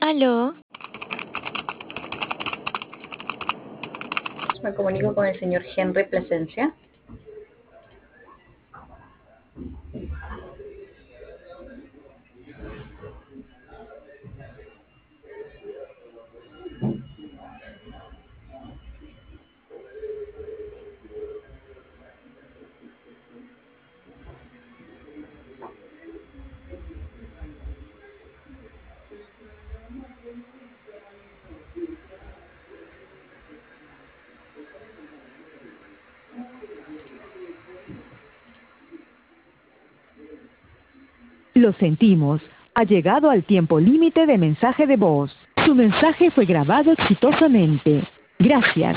Aló, Me comunico con el señor Henry Plasencia. Lo sentimos. Ha llegado al tiempo límite de mensaje de voz. Su mensaje fue grabado exitosamente. Gracias.